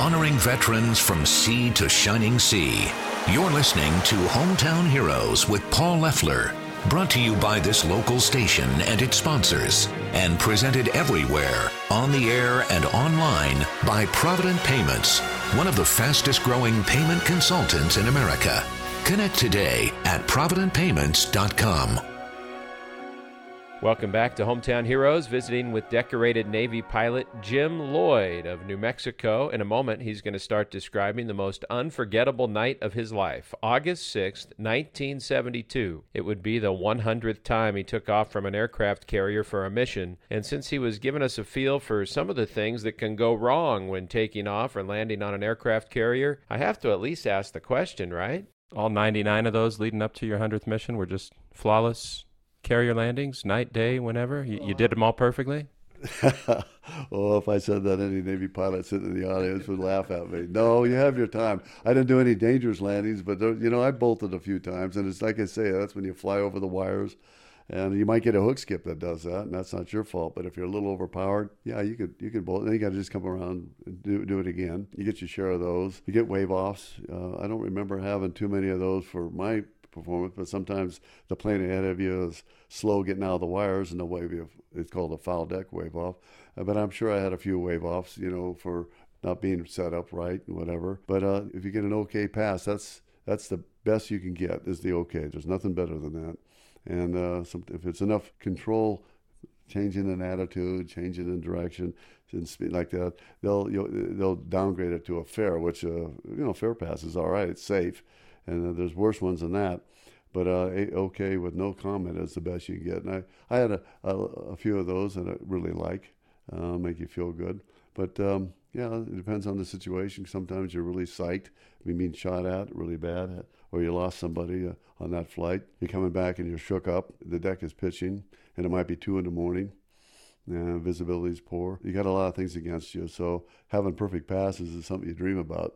honoring veterans from sea to shining sea. You're listening to Hometown Heroes with Paul Leffler, brought to you by this local station and its sponsors, and presented everywhere, on the air and online, by Provident Payments, one of the fastest growing payment consultants in America. Connect today at providentpayments.com. Welcome back to Hometown Heroes, visiting with decorated Navy pilot Jim Lloyd of New Mexico. In a moment, he's going to start describing the most unforgettable night of his life, August 6th, 1972. It would be the 100th time he took off from an aircraft carrier for a mission, and since he was giving us a feel for some of the things that can go wrong when taking off or landing on an aircraft carrier, I have to at least ask the question, right? All 99 of those leading up to your 100th mission were just flawless carrier landings, night, day, whenever? You did them all perfectly? Oh, if I said that, any Navy pilot sitting in the audience would laugh at me. No, you have your time. I didn't do any dangerous landings, but I bolted a few times, and it's like I say, that's when you fly over the wires, and you might get a hook skip that does that, and that's not your fault. But if you're a little overpowered, yeah, you could bolt. Then you got to just come around and do it again. You get your share of those. You get wave offs. I don't remember having too many of those for my performance, but sometimes the plane ahead of you is slow getting out of the wires, and the wave, it's called a foul deck wave off. But I'm sure I had a few wave offs, for not being set up right and whatever. But if you get an okay pass, that's the best you can get is the okay. There's nothing better than that. And if it's enough control, changing an attitude, changing in direction, and speed like that, they'll downgrade it to a fair, which fair pass is all right. It's safe. And there's worse ones than that. But okay with no comment is the best you can get. And I had a few of those that I really like, make you feel good. But, it depends on the situation. Sometimes you're really psyched, being shot at really bad, or you lost somebody on that flight. You're coming back and you're shook up. The deck is pitching, and it might be 2 a.m. Visibility is poor. You got a lot of things against you. So having perfect passes is something you dream about,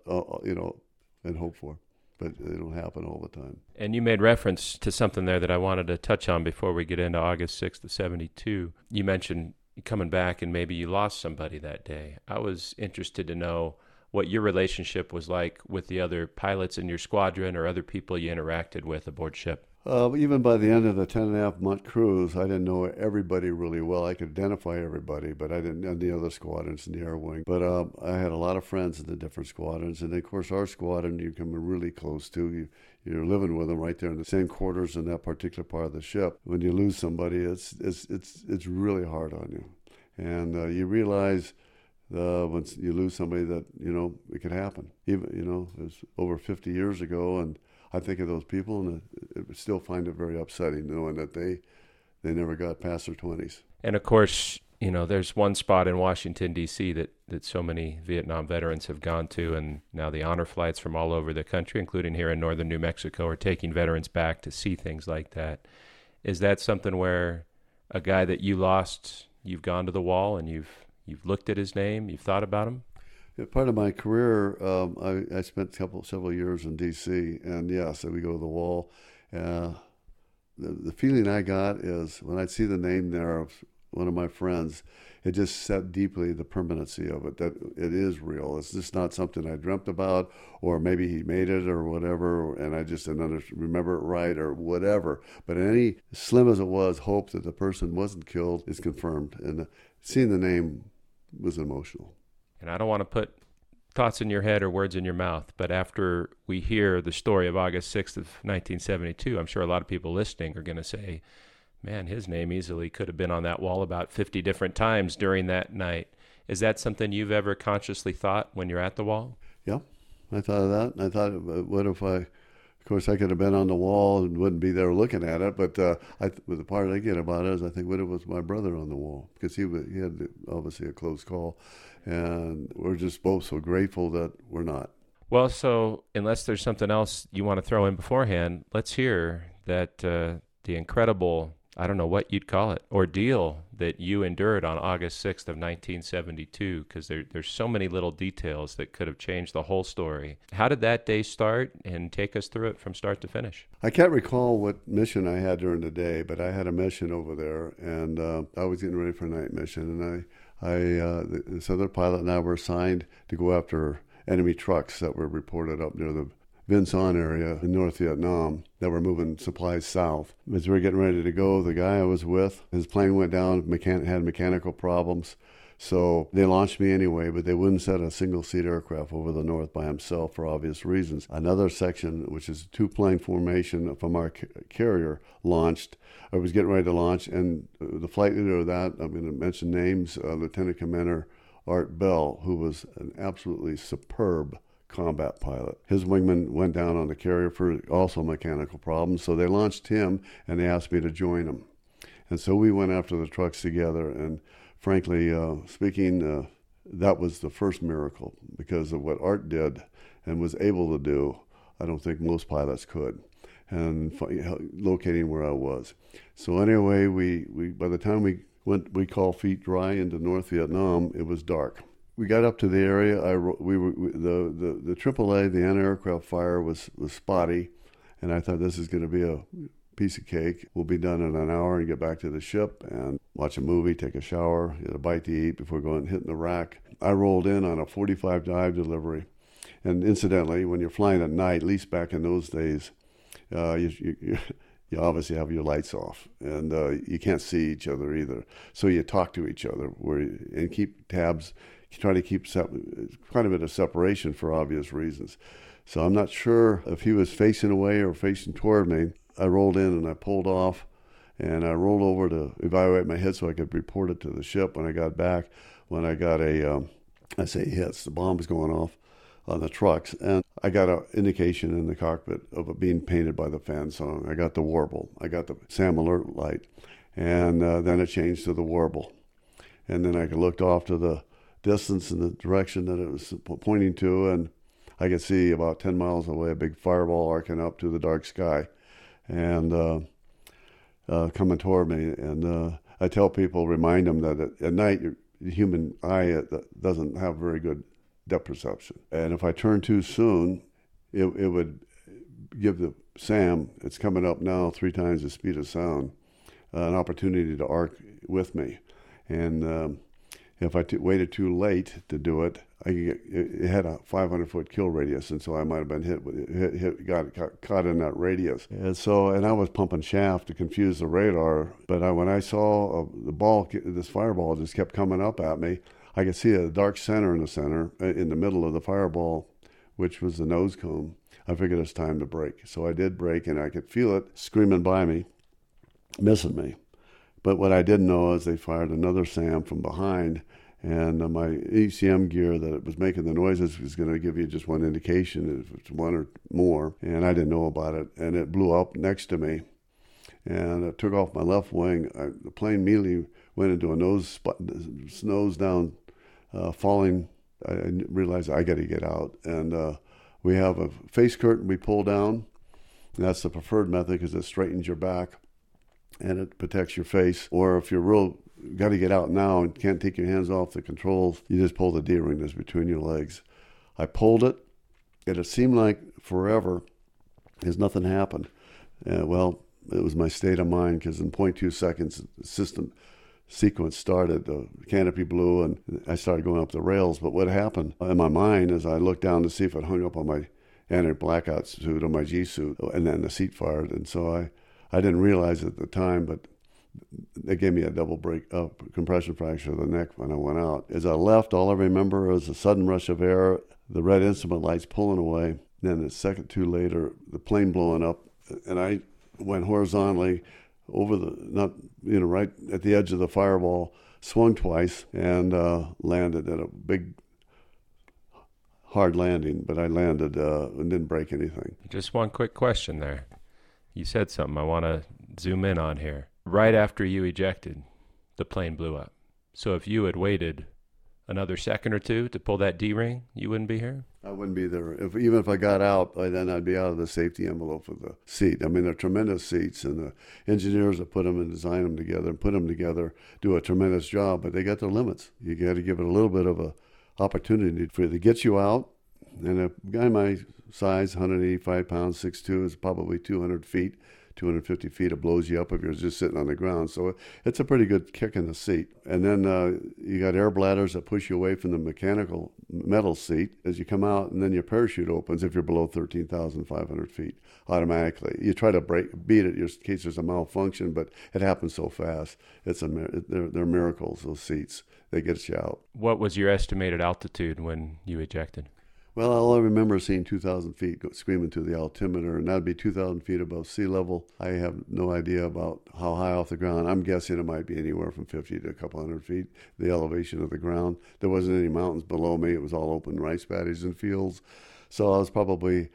and hope for. But they don't happen all the time. And you made reference to something there that I wanted to touch on before we get into August 6th of 72. You mentioned coming back and maybe you lost somebody that day. I was interested to know what your relationship was like with the other pilots in your squadron or other people you interacted with aboard ship. Even by the end of the 10.5-month cruise, I didn't know everybody really well. I could identify everybody, but I didn't know the other squadrons in the air wing. But I had a lot of friends in the different squadrons. And, of course, our squadron you come really close to. You're living with them right there in the same quarters in that particular part of the ship. When you lose somebody, it's really hard on you. And you realize once you lose somebody that, it could happen. Even, it was over 50 years ago, and I think of those people, and I still find it very upsetting knowing that they never got past their 20s. And, of course, there's one spot in Washington, D.C. that so many Vietnam veterans have gone to, and now the honor flights from all over the country, including here in northern New Mexico, are taking veterans back to see things like that. Is that something where a guy that you lost, you've gone to the wall and you've looked at his name, you've thought about him? Yeah, part of my career, I spent several years in D.C., and yes, we go to the wall. The feeling I got is when I see the name there of one of my friends, it just set deeply the permanency of it, that it is real. It's just not something I dreamt about, or maybe he made it or whatever, and I just didn't remember it right or whatever. But any slim as it was, hope that the person wasn't killed is confirmed. And seeing the name was emotional. And I don't want to put thoughts in your head or words in your mouth, but after we hear the story of August 6th of 1972, I'm sure a lot of people listening are going to say, man, his name easily could have been on that wall about 50 different times during that night. Is that something you've ever consciously thought when you're at the wall? Yeah, I thought of that. I thought, what if of course, I could have been on the wall and wouldn't be there looking at it, but the part I get about it is I think, what if it was my brother on the wall? Because he had obviously a close call, and we're just both so grateful that we're not. Well, so unless there's something else you want to throw in beforehand, let's hear that the incredible, I don't know what you'd call it, ordeal that you endured on August 6th of 1972, because there's so many little details that could have changed the whole story. How did that day start, and take us through it from start to finish? I can't recall what mission I had during the day, but I had a mission over there, and I was getting ready for a night mission, and this other pilot and I were assigned to go after enemy trucks that were reported up near the Vinh Son area in North Vietnam that were moving supplies south. As we were getting ready to go, the guy I was with, his plane went down, had mechanical problems. So they launched me anyway, but they wouldn't set a single-seat aircraft over the north by himself for obvious reasons. Another section, which is a two-plane formation from our carrier, launched. I was getting ready to launch, and the flight leader of that, I'm going to mention names, Lieutenant Commander Art Bell, who was an absolutely superb combat pilot. His wingman went down on the carrier for also mechanical problems, so they launched him, and they asked me to join them. And so we went after the trucks together, and frankly speaking, that was the first miracle because of what Art did and was able to do. I don't think most pilots could, and locating where I was. So anyway, we by the time we called feet dry into North Vietnam, it was dark. We got up to the area. The AAA, the anti-aircraft fire was spotty, and I thought this is going to be a piece of cake. We'll be done in an hour and get back to the ship and watch a movie, take a shower, get a bite to eat before going and hitting the rack. I rolled in on a 45 dive delivery. And incidentally, when you're flying at night, at least back in those days, you obviously have your lights off, and you can't see each other either. So you talk to each other and keep tabs, try to keep quite a bit of separation for obvious reasons. So I'm not sure if he was facing away or facing toward me. I rolled in and I pulled off, and I rolled over to evaluate my hit so I could report it to the ship when I got back. When I got I say hits, the bomb was going off on the trucks, and I got an indication in the cockpit of it being painted by the fan song. I got the warble, I got the SAM alert light, and then it changed to the warble. And then I looked off to the distance in the direction that it was pointing to, and I could see about 10 miles away a big fireball arcing up to the dark sky and coming toward me. And I tell people, remind them that at night, the human eye doesn't have very good depth perception. And if I turn too soon, it would give the SAM, it's coming up now 3 times the speed of sound, an opportunity to arc with me. And if I waited too late to do it, it had a 500-foot kill radius, and so I might have been got caught in that radius. And I was pumping shaft to confuse the radar, but when I saw this fireball just kept coming up at me, I could see a dark center in the middle of the fireball, which was the nose cone. I figured it's time to brake. So I did brake, and I could feel it screaming by me, missing me. But what I didn't know is they fired another SAM from behind, and my ECM gear that it was making the noises was going to give you just one indication if it's one or more, and I didn't know about it. And it blew up next to me, and it took off my left wing. The plane immediately went into a nose down, falling. I realized I got to get out, and we have a face curtain we pull down. That's the preferred method because it straightens your back and it protects your face. Or if you're got to get out now and can't take your hands off the controls, you just pull the D-ring that's between your legs. I pulled it, and it seemed like forever because nothing happened. Well, it was my state of mind because in 0.2 seconds, the system sequence started, the canopy blew, and I started going up the rails. But what happened in my mind is I looked down to see if it hung up on my anti-blackout suit or my G-suit, and then the seat fired. And so I didn't realize it at the time, but they gave me a double compression fracture of the neck when I went out. As I left, all I remember was a sudden rush of air, the red instrument lights pulling away, then a second or two later, the plane blowing up, and I went horizontally over right at the edge of the fireball, swung twice, and landed at a big, hard landing, but I landed and didn't break anything. Just one quick question there. You said something I want to zoom in on here. Right after you ejected, the plane blew up. So if you had waited another second or two to pull that D-ring, you wouldn't be here? I wouldn't be there. Even if I got out, then I'd be out of the safety envelope of the seat. I mean, they're tremendous seats, and the engineers that put them and design them together and put them together do a tremendous job, but they got their limits. You got to give it a little bit of a opportunity for it to get you out. And a guy my size, 185 pounds, 6'2", is probably 200 feet, 250 feet, it blows you up if you're just sitting on the ground. So it's a pretty good kick in the seat. And then you got air bladders that push you away from the mechanical metal seat as you come out, and then your parachute opens if you're below 13,500 feet automatically. You try to beat it in case there's a malfunction, but it happens so fast. They're miracles, those seats. They get you out. What was your estimated altitude when you ejected? Well, all I remember is seeing 2,000 feet screaming to the altimeter, and that'd be 2,000 feet above sea level. I have no idea about how high off the ground. I'm guessing it might be anywhere from 50 to a couple hundred feet, the elevation of the ground. There wasn't any mountains below me. It was all open rice paddies and fields. So I was probably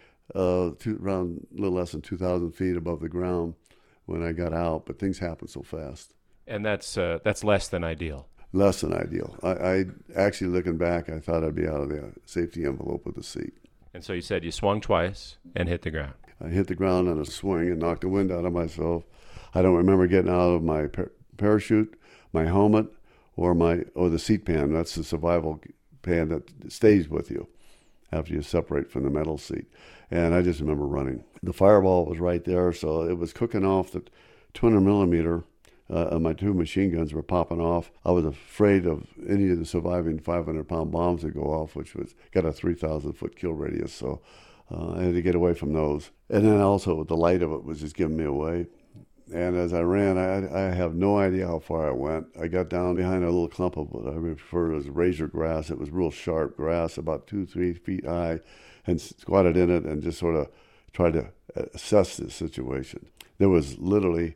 around a little less than 2,000 feet above the ground when I got out, but things happen so fast. And that's less than ideal. Less than ideal. I actually, looking back, I thought I'd be out of the safety envelope of the seat. And so you said you swung twice and hit the ground. I hit the ground on a swing and knocked the wind out of myself. I don't remember getting out of my parachute, my helmet, or the seat pan. That's the survival pan that stays with you after you separate from the metal seat. And I just remember running. The fireball was right there, so it was cooking off the 200 millimeter. My two machine guns were popping off. I was afraid of any of the surviving 500-pound bombs that go off, which got a 3,000-foot kill radius. So I had to get away from those. And then also the light of it was just giving me away. And as I ran, I have no idea how far I went. I got down behind a little clump of what I refer to as razor grass. It was real sharp grass, about 2-3 feet high, and squatted in it and just sort of tried to assess the situation. There was literally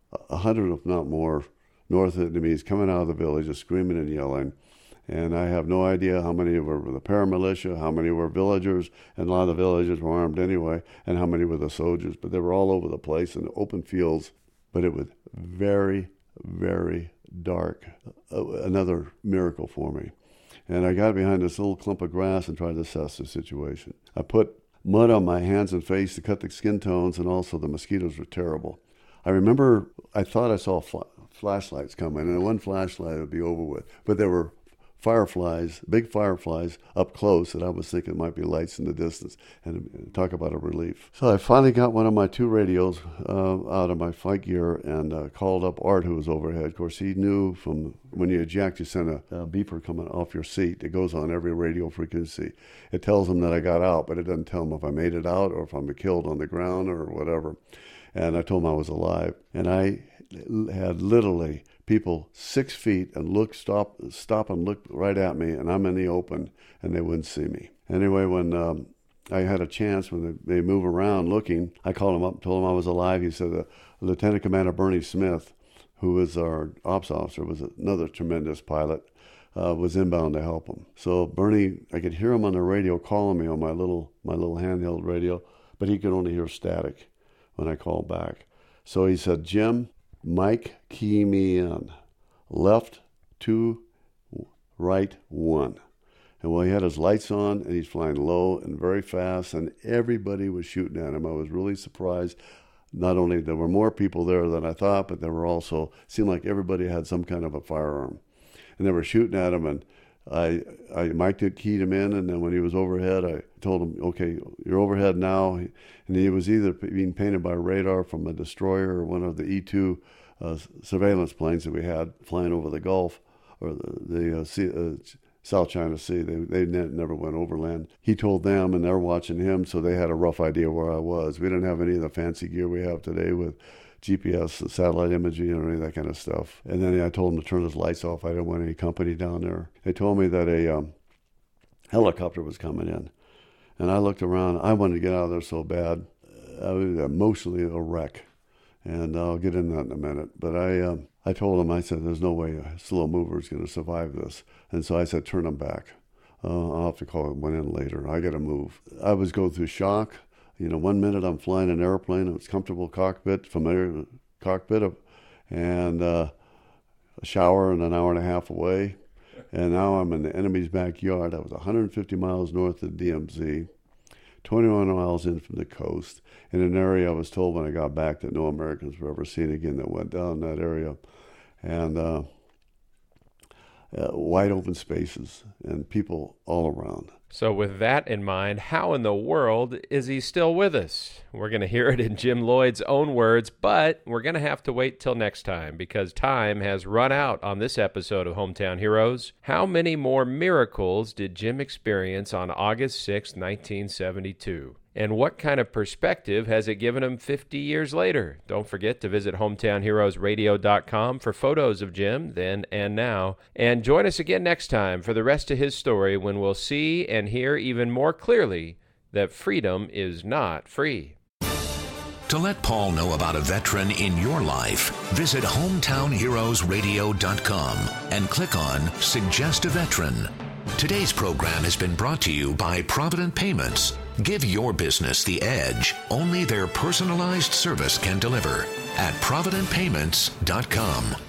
100, if not more, North Vietnamese coming out of the village, just screaming and yelling. And I have no idea how many were the paramilitia, how many were villagers, and a lot of the villagers were armed anyway, and how many were the soldiers. But they were all over the place in open fields. But it was very, very dark. Another miracle for me. And I got behind this little clump of grass and tried to assess the situation. I put mud on my hands and face to cut the skin tones, and also the mosquitoes were terrible. I remember I thought I saw flashlights coming, and one flashlight would be over with. But there were fireflies, big fireflies up close, and I was thinking it might be lights in the distance. And talk about a relief. So I finally got one of my two radios out of my flight gear and called up Art, who was overhead. Of course, he knew from when you eject, you send a beeper coming off your seat. It goes on every radio frequency. It tells him that I got out, but it doesn't tell him if I made it out or if I'm killed on the ground or whatever. And I told him I was alive. And I had literally people 6 feet and stop and look right at me, and I'm in the open, and they wouldn't see me. Anyway, when I had a chance, when they move around looking, I called him up and told him I was alive. He said Lieutenant Commander Bernie Smith, who was our ops officer, was another tremendous pilot, was inbound to help him. So Bernie, I could hear him on the radio calling me on my little handheld radio, but he could only hear static when I called back. So he said, Jim, Mike, key me in. Left 2, right 1. And well, he had his lights on, and he's flying low and very fast, and everybody was shooting at him. I was really surprised. Not only there were more people there than I thought, but there were also, seemed like everybody had some kind of a firearm. And they were shooting at him, and I mic'd it, keyed him in, and then when he was overhead, I told him, okay, you're overhead now. And he was either being painted by radar from a destroyer or one of the E-2 surveillance planes that we had flying over the Gulf or the South China Sea. They never went overland. He told them, and they're watching him, so they had a rough idea where I was. We didn't have any of the fancy gear we have today with GPS, satellite imaging, or any of that kind of stuff. And then I told him to turn his lights off. I didn't want any company down there. They told me that a helicopter was coming in. And I looked around. I wanted to get out of there so bad. I was emotionally a wreck. And I'll get into that in a minute. But I told him, I said, there's no way a slow mover is going to survive this. And so I said, turn them back. I'll have to call one in later. I got to move. I was going through shock. 1 minute I'm flying an airplane. It was comfortable cockpit, familiar cockpit, and a shower and an hour and a half away. And now I'm in the enemy's backyard. I was 150 miles north of DMZ, 21 miles in from the coast, in an area I was told when I got back that no Americans were ever seen again that went down that area. And wide open spaces and people all around. So with that in mind, how in the world is he still with us? We're going to hear it in Jim Lloyd's own words, but we're going to have to wait till next time because time has run out on this episode of Hometown Heroes. How many more miracles did Jim experience on August 6, 1972? And what kind of perspective has it given him 50 years later? Don't forget to visit hometownheroesradio.com for photos of Jim then and now. And join us again next time for the rest of his story when we'll see and hear even more clearly that freedom is not free. To let Paul know about a veteran in your life, visit hometownheroesradio.com and click on Suggest a Veteran. Today's program has been brought to you by Provident Payments. Give your business the edge only their personalized service can deliver at providentpayments.com.